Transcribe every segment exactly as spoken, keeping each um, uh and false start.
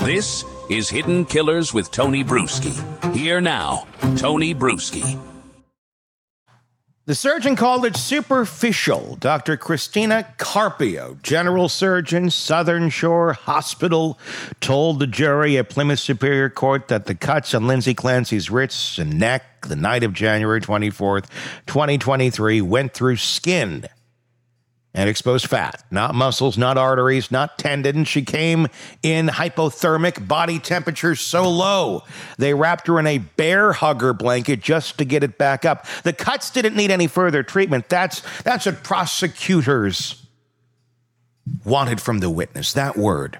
This is Hidden Killers with Tony Bruschi. Here now, Tony Bruschi. The surgeon called it superficial. Doctor Christina Carpio, general surgeon, Southern Shore Hospital, told the jury at Plymouth Superior Court that the cuts on Lindsay Clancy's wrists and neck the night of January twenty-fourth, twenty twenty-three went through skin and exposed fat, not muscles, not arteries, not tendons. She came in hypothermic, body temperature so low, they wrapped her in a bear hugger blanket just to get it back up. The cuts didn't need any further treatment. That's, that's what prosecutors wanted from the witness, that word.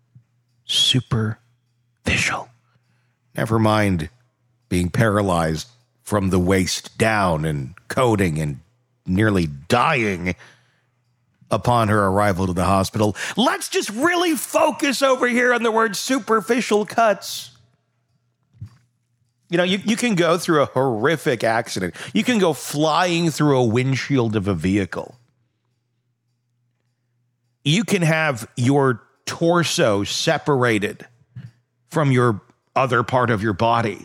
Superficial. Never mind being paralyzed from the waist down and coding and nearly dying upon her arrival to the hospital. Let's just really focus over here on the word superficial cuts. You know, you, you can go through a horrific accident. You can go flying through a windshield of a vehicle. You can have your torso separated from your other part of your body.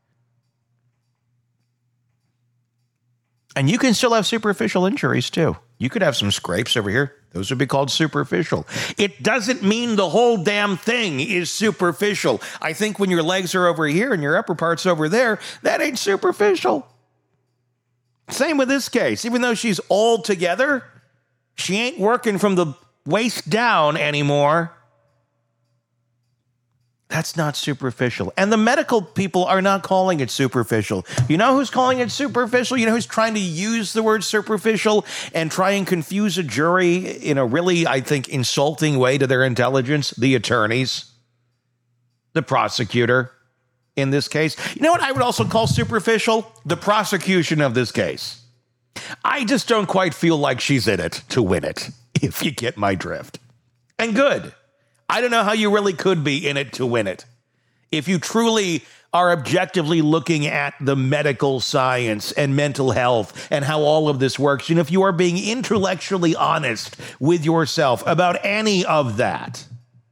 And you can still have superficial injuries, too. You could have some scrapes over here. Those would be called superficial. It doesn't mean the whole damn thing is superficial. I think when your legs are over here and your upper part's over there, that ain't superficial. Same with this case. Even though she's all together, she ain't working from the waist down anymore. That's not superficial. And the medical people are not calling it superficial. You know who's calling it superficial? You know who's trying to use the word superficial and try and confuse a jury in a really, I think, insulting way to their intelligence? The attorneys, the prosecutor in this case. You know what I would also call superficial? The prosecution of this case. I just don't quite feel like she's in it to win it, if you get my drift. And good. I don't know how you really could be in it to win it. If you truly are objectively looking at the medical science and mental health and how all of this works, and if you are being intellectually honest with yourself about any of that,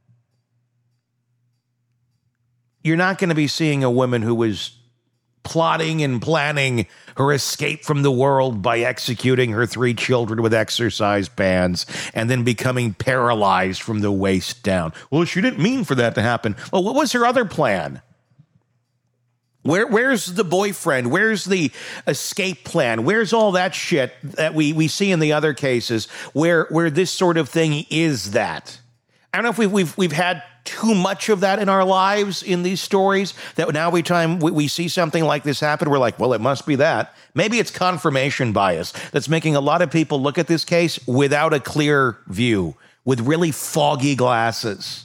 you're not going to be seeing a woman who is plotting and planning her escape from the world by executing her three children with exercise bands and then becoming paralyzed from the waist down. Well, she didn't mean for that to happen. Well, what was her other plan? Where, where's the boyfriend? Where's the escape plan? Where's all that shit that we, we see in the other cases where, where this sort of thing is that? I don't know if we've, we've, we've had too much of that in our lives in these stories that now every time we, we see something like this happen, we're like, well, it must be that. Maybe it's confirmation bias that's making a lot of people look at this case without a clear view, with really foggy glasses.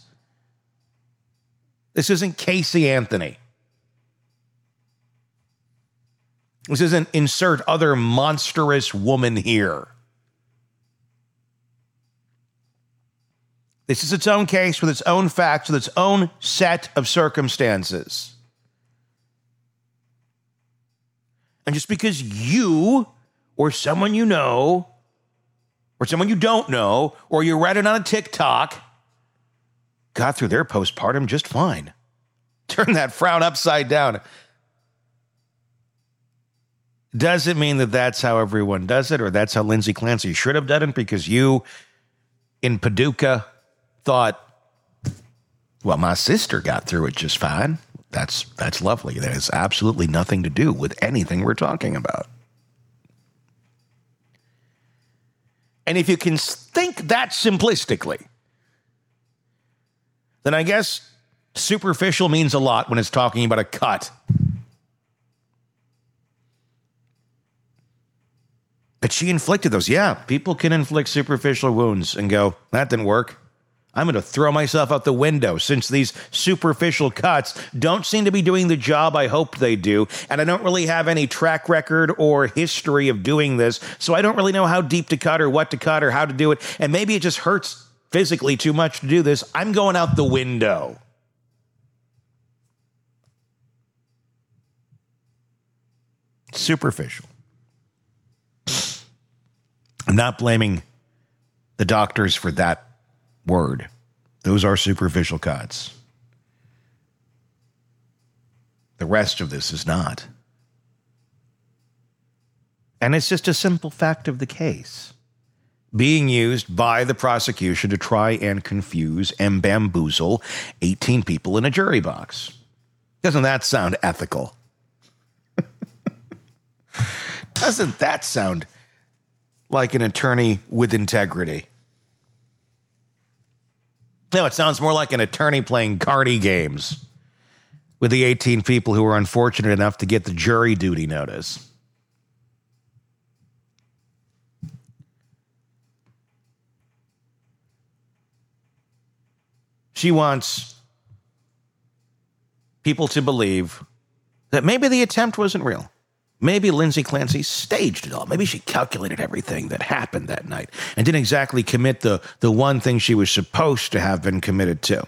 This isn't Casey Anthony. This isn't insert other monstrous woman here. This is its own case with its own facts, with its own set of circumstances. And just because you or someone you know or someone you don't know or you read it on a TikTok got through their postpartum just fine. Turn that frown upside down. Doesn't mean that that's how everyone does it or that's how Lindsay Clancy should have done it because you in Paducah thought, well, my sister got through it just fine. That's that's lovely. That has absolutely nothing to do with anything we're talking about. And if you can think that simplistically, then I guess superficial means a lot when it's talking about a cut. But she inflicted those. Yeah, people can inflict superficial wounds and go, that didn't work. I'm going to throw myself out the window since these superficial cuts don't seem to be doing the job I hope they do. And I don't really have any track record or history of doing this. So I don't really know how deep to cut or what to cut or how to do it. And maybe it just hurts physically too much to do this. I'm going out the window. Superficial. I'm not blaming the doctors for that word. Those are superficial cuts. The rest of this is not. And it's just a simple fact of the case, being used by the prosecution to try and confuse and bamboozle eighteen people in a jury box. Doesn't that sound ethical? Doesn't that sound like an attorney with integrity? No, it sounds more like an attorney playing cardy games with the eighteen people who were unfortunate enough to get the jury duty notice. She wants people to believe that maybe the attempt wasn't real. Maybe Lindsay Clancy staged it all. Maybe she calculated everything that happened that night and didn't exactly commit the, the one thing she was supposed to have been committed to.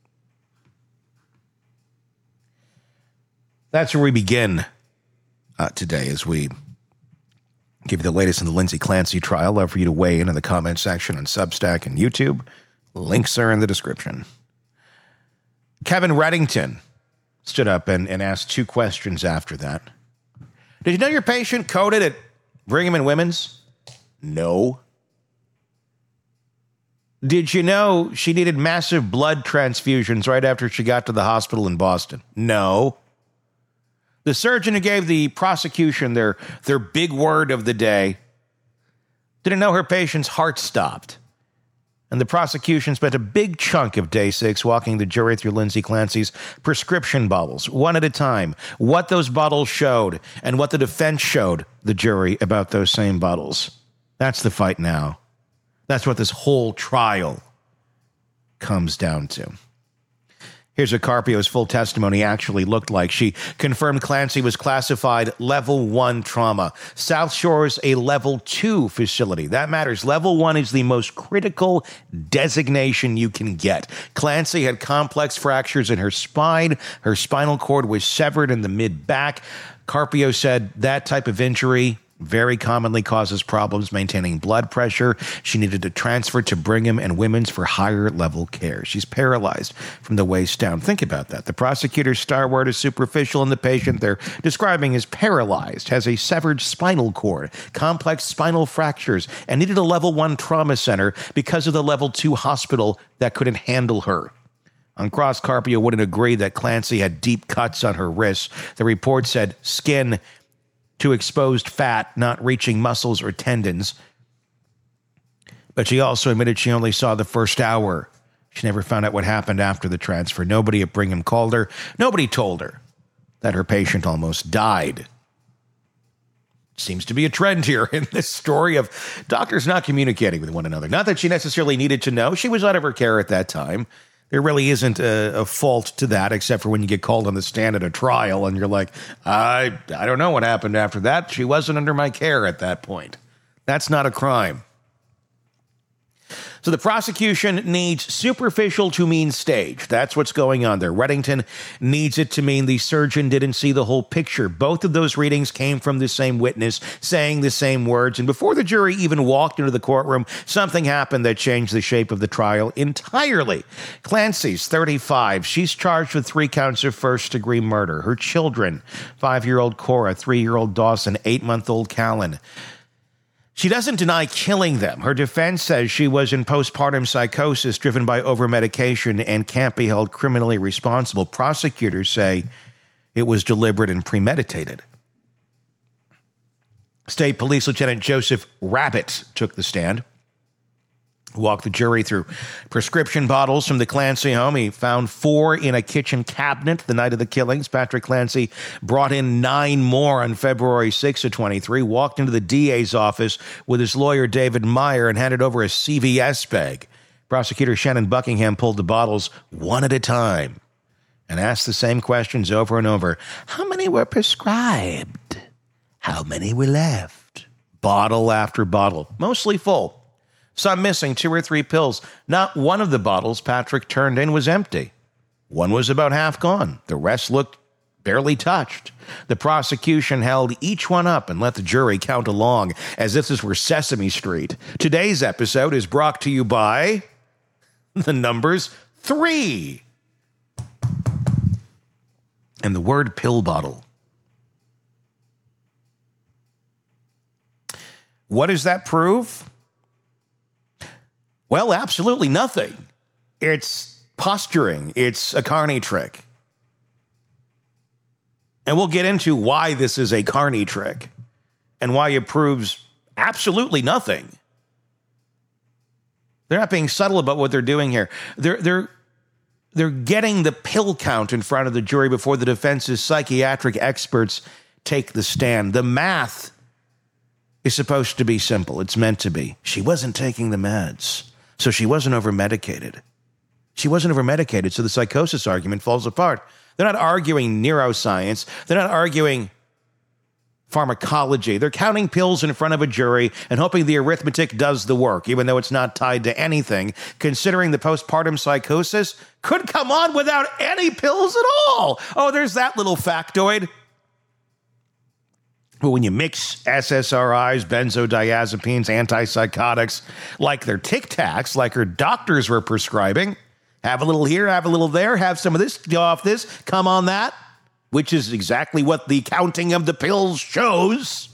That's where we begin uh, today as we give you the latest in the Lindsay Clancy trial. Love for you to weigh in in the comment section on Substack and YouTube. Links are in the description. Kevin Reddington stood up and, and asked two questions after that. Did you know your patient coded at Brigham and Women's? No. Did you know she needed massive blood transfusions right after she got to the hospital in Boston? No. The surgeon who gave the prosecution their, their big word of the day didn't know her patient's heart stopped. And the prosecution spent a big chunk of day six walking the jury through Lindsay Clancy's prescription bottles, one at a time, what those bottles showed, and what the defense showed the jury about those same bottles. That's the fight now. That's what this whole trial comes down to. Here's what Carpio's full testimony actually looked like. She confirmed Clancy was classified level one trauma. South Shore's a level two facility. That matters. Level one is the most critical designation you can get. Clancy had complex fractures in her spine. Her spinal cord was severed in the mid-back. Carpio said that type of injury very commonly causes problems maintaining blood pressure. She needed to transfer to Brigham and Women's for higher level care. She's paralyzed from the waist down. Think about that. The prosecutor's star word is superficial, and the patient they're describing is paralyzed, has a severed spinal cord, complex spinal fractures, and needed a level one trauma center because of the level two hospital that couldn't handle her. On cross, Carpio wouldn't agree that Clancy had deep cuts on her wrists. The report said skin to exposed fat, not reaching muscles or tendons. But she also admitted she only saw the first hour. She never found out what happened after the transfer. Nobody at Brigham called her. Nobody told her that her patient almost died. Seems to be a trend here in this story of doctors not communicating with one another. Not that she necessarily needed to know. She was out of her care at that time. There really isn't a, a fault to that, except for when you get called on the stand at a trial and you're like, I, I don't know what happened after that. She wasn't under my care at that point. That's not a crime. So the prosecution needs superficial to mean staged. That's what's going on there. Reddington needs it to mean the surgeon didn't see the whole picture. Both of those readings came from the same witness saying the same words. And before the jury even walked into the courtroom, something happened that changed the shape of the trial entirely. Clancy's thirty-five. She's charged with three counts of first-degree murder. Her children, five-year-old Cora, three-year-old Dawson, eight-month-old Callan. She doesn't deny killing them. Her defense says she was in postpartum psychosis driven by overmedication and can't be held criminally responsible. Prosecutors say it was deliberate and premeditated. State Police Lieutenant Joseph Rabbit took the stand, walked the jury through prescription bottles from the Clancy home. He found four in a kitchen cabinet the night of the killings. Patrick Clancy brought in nine more on February sixth of twenty-three, walked into the D A's office with his lawyer David Meyer and handed over a C V S bag. Prosecutor Shannon Buckingham pulled the bottles one at a time and asked the same questions over and over. How many were prescribed? How many were left? Bottle after bottle, mostly full. Some missing two or three pills. Not one of the bottles Patrick turned in was empty. One was about half gone. The rest looked barely touched. The prosecution held each one up and let the jury count along as if this were Sesame Street. Today's episode is brought to you by the numbers three. And the word pill bottle. What does that prove? Well, absolutely nothing. It's posturing. It's a carny trick. And we'll get into why this is a carny trick and why it proves absolutely nothing. They're not being subtle about what they're doing here. They're, they're, they're getting the pill count in front of the jury before the defense's psychiatric experts take the stand. The math is supposed to be simple. It's meant to be. She wasn't taking the meds, so she wasn't over-medicated. She wasn't over-medicated, so the psychosis argument falls apart. They're not arguing neuroscience. They're not arguing pharmacology. They're counting pills in front of a jury and hoping the arithmetic does the work, even though it's not tied to anything, considering the postpartum psychosis could come on without any pills at all. Oh, there's that little factoid. But when you mix S S R Is, benzodiazepines, antipsychotics, like they're Tic Tacs, like her doctors were prescribing, have a little here, have a little there, have some of this, go off this, come on that, which is exactly what the counting of the pills shows.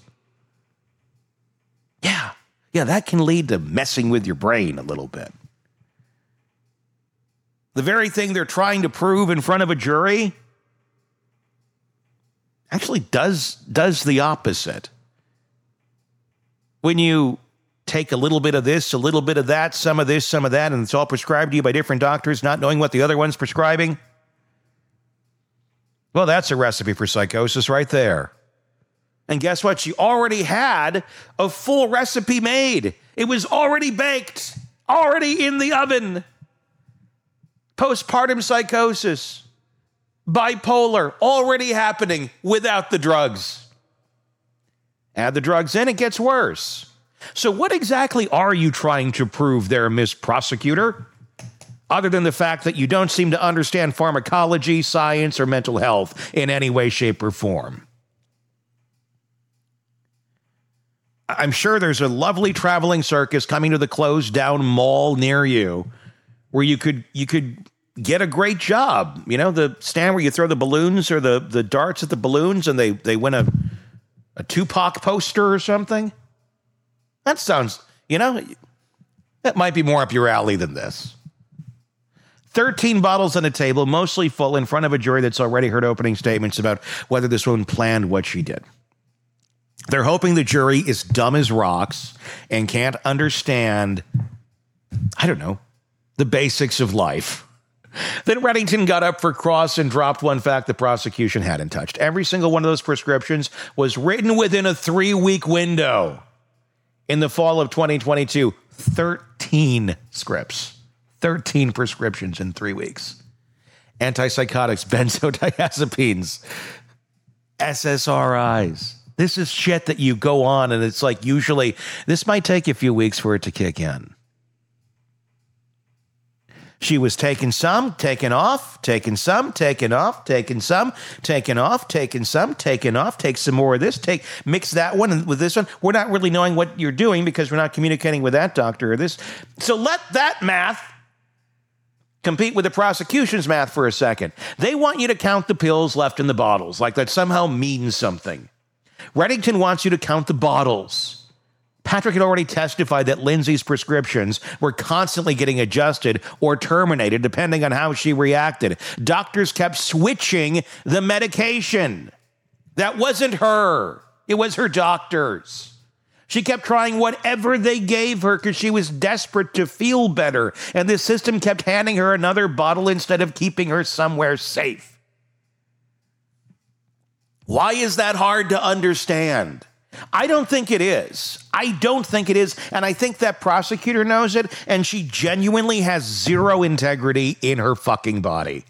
Yeah, yeah, that can lead to messing with your brain a little bit. The very thing they're trying to prove in front of a jury actually does, does the opposite. When you take a little bit of this, a little bit of that, some of this, some of that, and it's all prescribed to you by different doctors, not knowing what the other one's prescribing, well, that's a recipe for psychosis right there. And guess what? She already had a full recipe made. It was already baked, already in the oven. Postpartum psychosis, bipolar, already happening without the drugs. Add the drugs in, it gets worse. So what exactly are you trying to prove there, Miss Prosecutor? Other than the fact that you don't seem to understand pharmacology, science, or mental health in any way, shape, or form. I'm sure there's a lovely traveling circus coming to the closed down mall near you where you could you could get a great job. You know, the stand where you throw the balloons or the, the darts at the balloons and they, they win a, a Tupac poster or something. That sounds, you know, that might be more up your alley than this. thirteen bottles on a table, mostly full, in front of a jury that's already heard opening statements about whether this woman planned what she did. They're hoping the jury is dumb as rocks and can't understand, I don't know, the basics of life. Then Reddington got up for cross and dropped one fact the prosecution hadn't touched. Every single one of those prescriptions was written within a three-week window. In the fall of twenty twenty-two, thirteen scripts, thirteen prescriptions in three weeks. Antipsychotics, benzodiazepines, S S R Is. This is shit that you go on, and it's like usually this might take a few weeks for it to kick in. She was taking some, taking off, taking some, taking off, taking some, taking off, taking some, taking off, take some more of this, take mix that one with this one. We're not really knowing what you're doing because we're not communicating with that doctor or this. So let that math compete with the prosecution's math for a second. They want you to count the pills left in the bottles, like that somehow means something. Reddington wants you to count the bottles. Patrick had already testified that Lindsay's prescriptions were constantly getting adjusted or terminated depending on how she reacted. Doctors kept switching the medication. That wasn't her. It was her doctors. She kept trying whatever they gave her because she was desperate to feel better, and the system kept handing her another bottle instead of keeping her somewhere safe. Why is that hard to understand? I don't think it is. I don't think it is. And I think that prosecutor knows it, and she genuinely has zero integrity in her fucking body.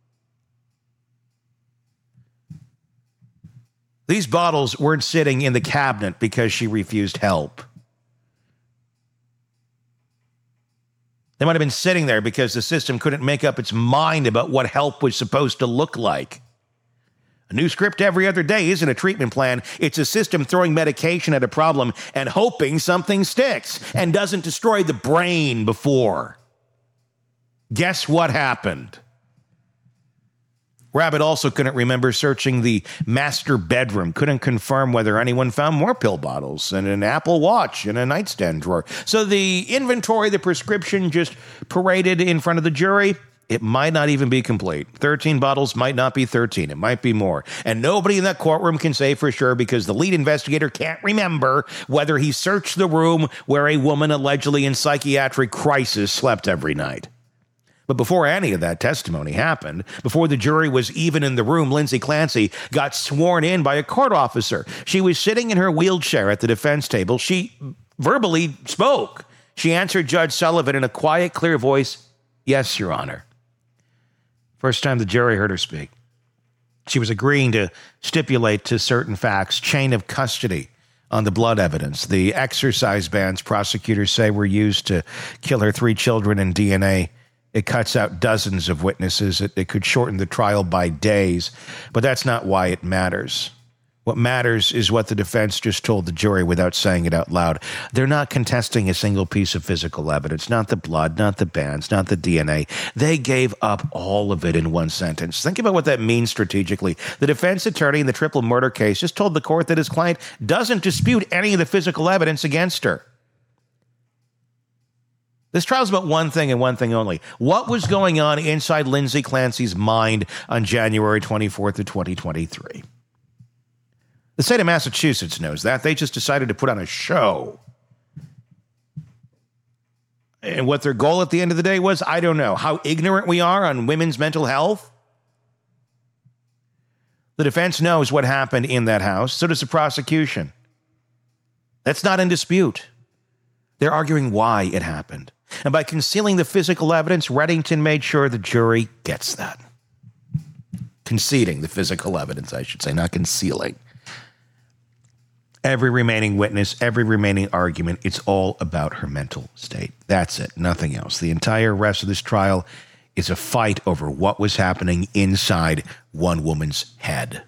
These bottles weren't sitting in the cabinet because she refused help. They might have been sitting there because the system couldn't make up its mind about what help was supposed to look like. A new script every other day isn't a treatment plan. It's a system throwing medication at a problem and hoping something sticks and doesn't destroy the brain before. Guess what happened? Rabbit also couldn't remember searching the master bedroom, couldn't confirm whether anyone found more pill bottles and an Apple Watch in a nightstand drawer. So the inventory, the prescription just paraded in front of the jury, it might not even be complete. thirteen bottles might not be thirteen. It might be more. And nobody in that courtroom can say for sure because the lead investigator can't remember whether he searched the room where a woman allegedly in psychiatric crisis slept every night. But before any of that testimony happened, before the jury was even in the room, Lindsay Clancy got sworn in by a court officer. She was sitting in her wheelchair at the defense table. She verbally spoke. She answered Judge Sullivan in a quiet, clear voice, "Yes, Your Honor." First time the jury heard her speak. She was agreeing to stipulate to certain facts, chain of custody on the blood evidence. The exercise bands prosecutors say were used to kill her three children in D N A. It cuts out dozens of witnesses. It, it could shorten the trial by days, but that's not why it matters. What matters is what the defense just told the jury without saying it out loud. They're not contesting a single piece of physical evidence, not the blood, not the bands, not the D N A. They gave up all of it in one sentence. Think about what that means strategically. The defense attorney in the triple murder case just told the court that his client doesn't dispute any of the physical evidence against her. This trial is about one thing and one thing only. What was going on inside Lindsay Clancy's mind on January twenty-fourth of twenty twenty-three? The state of Massachusetts knows that. They just decided to put on a show. And what their goal at the end of the day was, I don't know. How ignorant we are on women's mental health? The defense knows what happened in that house. So does the prosecution. That's not in dispute. They're arguing why it happened. And by concealing the physical evidence, Reddington made sure the jury gets that. Conceding the physical evidence, I should say, not concealing. Every remaining witness, every remaining argument, it's all about her mental state. That's it, nothing else. The entire rest of this trial is a fight over what was happening inside one woman's head.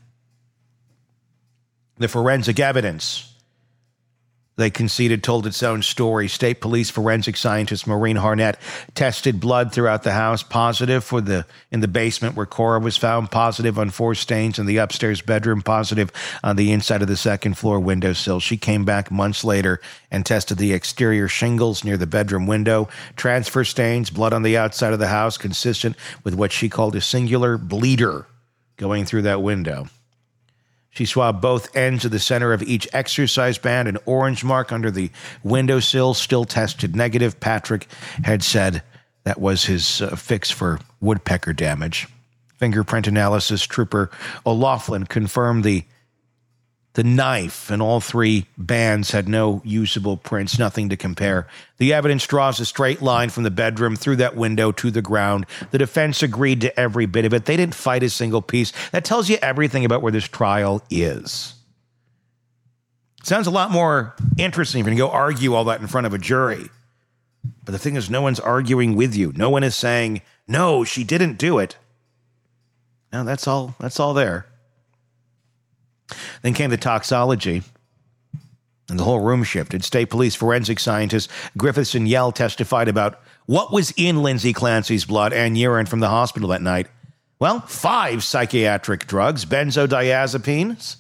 The forensic evidence, they conceded, told its own story. State Police forensic scientist Maureen Harnett tested blood throughout the house, positive for the in the basement where Cora was found, positive on four stains in the upstairs bedroom, positive on the inside of the second floor windowsill. She came back months later and tested the exterior shingles near the bedroom window, transfer stains, blood on the outside of the house, consistent with what she called a singular bleeder going through that window. She swabbed both ends of the center of each exercise band. An orange mark under the windowsill still tested negative. Patrick had said that was his uh, fix for woodpecker damage. Fingerprint analysis trooper O'Loughlin confirmed the The knife and all three bands had no usable prints, nothing to compare. The evidence draws a straight line from the bedroom through that window to the ground. The defense agreed to every bit of it. They didn't fight a single piece. That tells you everything about where this trial is. Sounds a lot more interesting if you can go argue all that in front of a jury. But the thing is, no one's arguing with you. No one is saying, no, she didn't do it. No, that's all, that's all there. Then came the toxology, and the whole room shifted. State Police forensic scientist Griffiths and Yell testified about what was in Lindsay Clancy's blood and urine from the hospital that night. Well, five psychiatric drugs, benzodiazepines,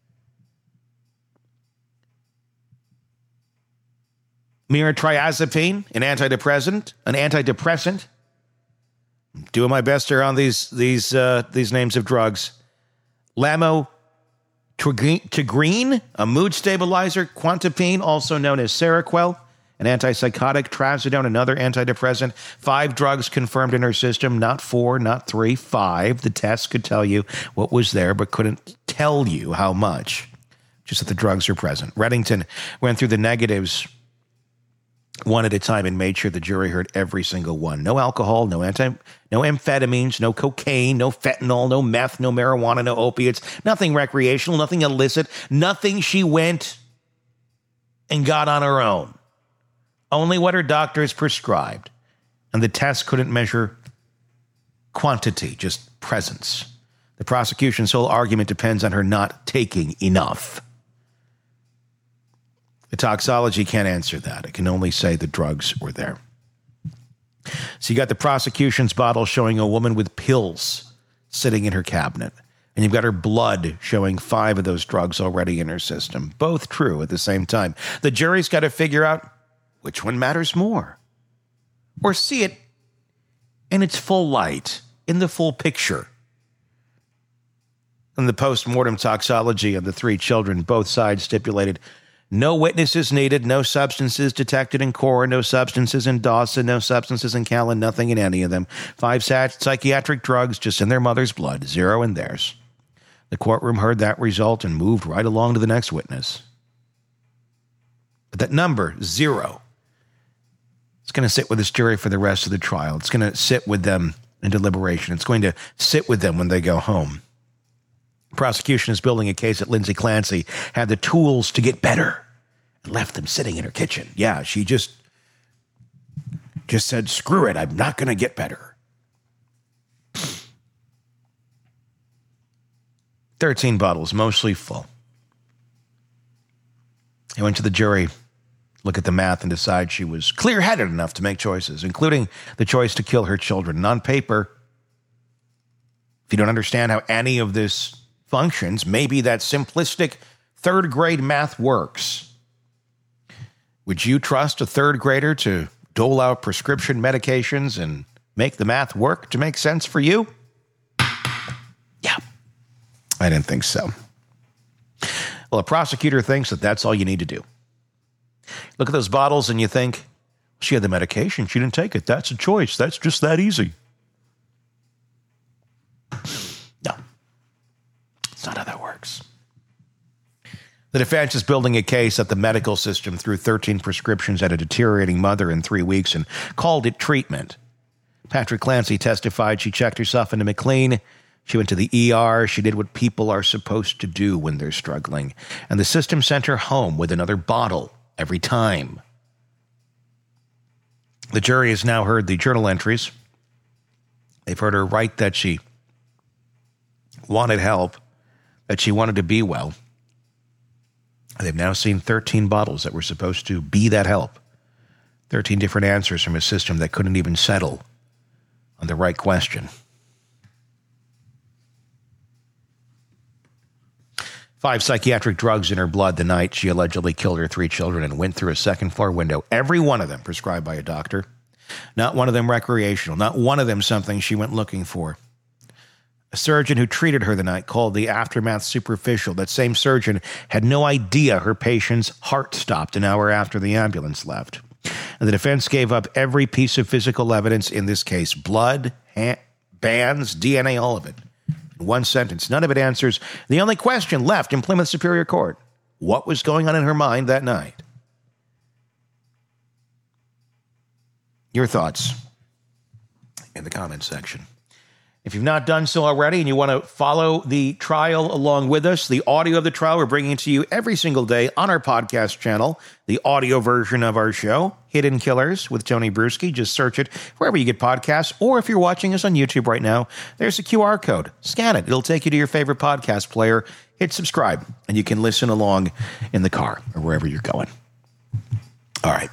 miratriazepine, an antidepressant, an antidepressant. I'm doing my best here on these these uh, these names of drugs. Lamo. Tigrine, a mood stabilizer, Quantapine, also known as Seroquel, an antipsychotic, Trazodone, another antidepressant. Five drugs confirmed in her system, not four, not three, five. The tests could tell you what was there, but couldn't tell you how much, just that the drugs are present. Reddington went through the negatives one at a time and made sure the jury heard every single one. No alcohol, no anti, no amphetamines, no cocaine, no fentanyl, no meth, no marijuana, no opiates, nothing recreational, nothing illicit, nothing she went and got on her own. Only what her doctors prescribed. And the test couldn't measure quantity, just presence. The prosecution's whole argument depends on her not taking enough. The toxology can't answer that. It can only say the drugs were there. So you got the prosecution's bottle showing a woman with pills sitting in her cabinet. And you've got her blood showing five of those drugs already in her system. Both true at the same time. The jury's got to figure out which one matters more. Or see it in its full light, in the full picture. In the post-mortem toxicology of the three children, both sides stipulated no witnesses needed, no substances detected in Cora, no substances in Dawson, no substances in Callan, nothing in any of them. Five psychiatric drugs just in their mother's blood, zero in theirs. The courtroom heard that result and moved right along to the next witness. But that number, zero, it's going to sit with this jury for the rest of the trial. It's going to sit with them in deliberation. It's going to sit with them when they go home. Prosecution is building a case that Lindsay Clancy had the tools to get better and left them sitting in her kitchen. Yeah, she just, just said, screw it, I'm not going to get better. thirteen bottles, mostly full. He went to the jury, look at the math, and decide she was clear-headed enough to make choices, including the choice to kill her children. And on paper, if you don't understand how any of this functions, maybe that simplistic third-grade math works. Would you trust a third grader to dole out prescription medications and make the math work to make sense for you? Yeah. I didn't think so. Well, a prosecutor thinks that that's all you need to do. Look at those bottles and you think, she had the medication, she didn't take it. That's a choice. That's just that easy. No. That's not how that works. The defense is building a case that the medical system threw thirteen prescriptions at a deteriorating mother in three weeks and called it treatment. Patrick Clancy testified she checked herself into McLean. She went to the E R. She did what people are supposed to do when they're struggling. And the system sent her home with another bottle every time. The jury has now heard the journal entries. They've heard her write that she wanted help, that she wanted to be well. They've now seen thirteen bottles that were supposed to be that help. thirteen different answers from a system that couldn't even settle on the right question. Five psychiatric drugs in her blood the night she allegedly killed her three children and went through a second-floor window. Every one of them prescribed by a doctor. Not one of them recreational. Not one of them something she went looking for. A surgeon who treated her the night called the aftermath superficial. That same surgeon had no idea her patient's heart stopped an hour after the ambulance left. And the defense gave up every piece of physical evidence in this case. Blood, ha- bands, D N A, all of it. In one sentence, none of it answers the only question left in Plymouth Superior Court. What was going on in her mind that night? Your thoughts in the comments section. If you've not done so already and you want to follow the trial along with us, the audio of the trial we're bringing to you every single day on our podcast channel, the audio version of our show, Hidden Killers with Tony Bruschi. Just search it wherever you get podcasts, or if you're watching us on YouTube right now, there's a Q R code. Scan it. It'll take you to your favorite podcast player. Hit subscribe, and you can listen along in the car or wherever you're going. All right.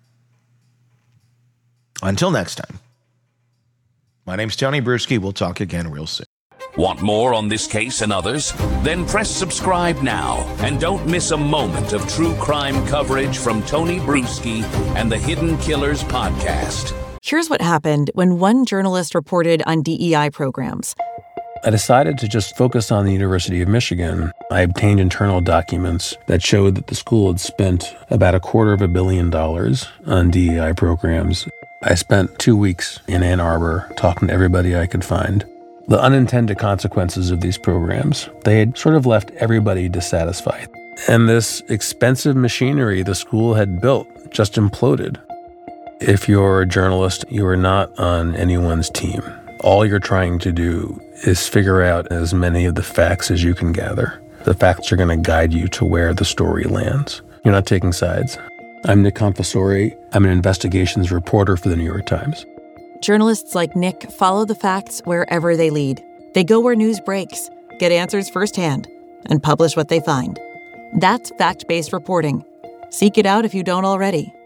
Until next time. My name's Tony Bruschi. We'll talk again real soon. Want more on this case and others? Then press subscribe now and don't miss a moment of true crime coverage from Tony Bruschi and the Hidden Killers podcast. Here's what happened when one journalist reported on D E I programs. I decided to just focus on the University of Michigan. I obtained internal documents that showed that the school had spent about a quarter of a billion dollars on D E I programs. I spent two weeks in Ann Arbor talking to everybody I could find. The unintended consequences of these programs, they had sort of left everybody dissatisfied. And this expensive machinery the school had built just imploded. If you're a journalist, you are not on anyone's team. All you're trying to do is figure out as many of the facts as you can gather. The facts are going to guide you to where the story lands. You're not taking sides. I'm Nick Confessori. I'm an investigations reporter for the New York Times. Journalists like Nick follow the facts wherever they lead. They go where news breaks, get answers firsthand, and publish what they find. That's fact-based reporting. Seek it out if you don't already.